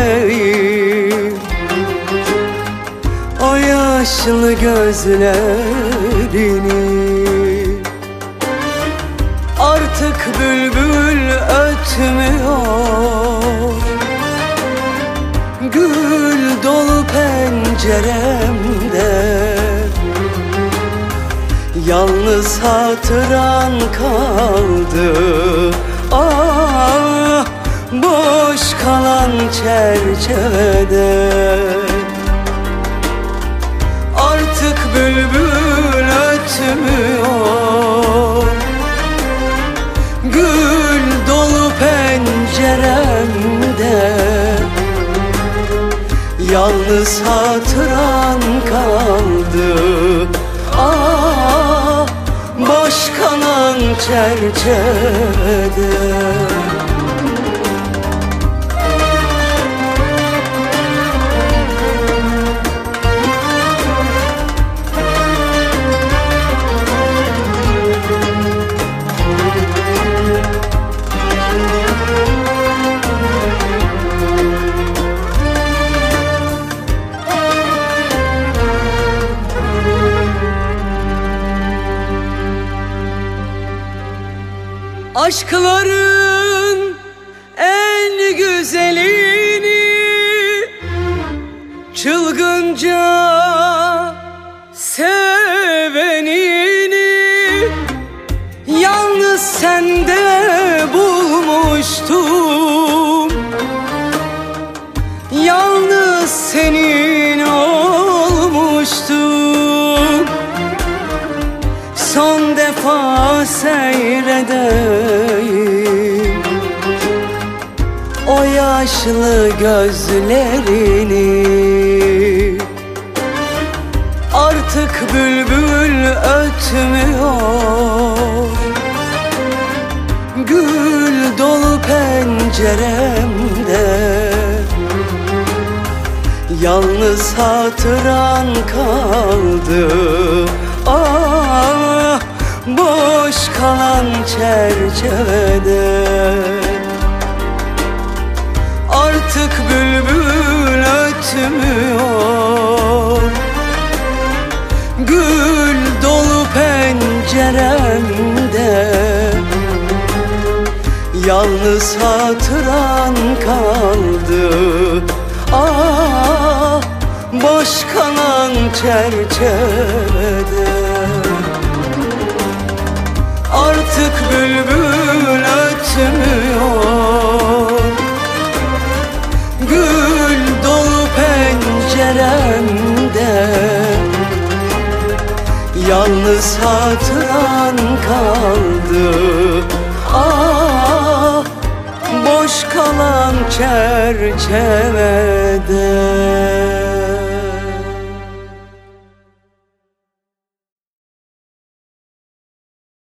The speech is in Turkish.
değil. O yaşlı gözlerini artık bülbül ötmüyor. Gül dolu penceremde yalnız hatıran kaldı. Ah, boş kalan çerçevede artık bülbül ötmüyor. Gül dolu penceremde yalnız hatıran kaldı. Ah, boş kalan çerçevede. Aşkların en güzelini çılgınca sevenini yalnız sende bulmuştum. Yalnız senin olmuştum. Son defa seyredeyim o yaşlı gözlerini. Artık bülbül ötmüyor. Gül dolu penceremde yalnız hatıran kaldı. Ah, boş kalan çerçevede artık bülbül ötmüyor. Gül dolu penceremde yalnız hatıran kaldı. Ah, boş kalan çerçevede artık bülbül ötmüyor. Gül dolu penceremde yalnız hatıran kaldı. Ah, boş kalan çerçevede.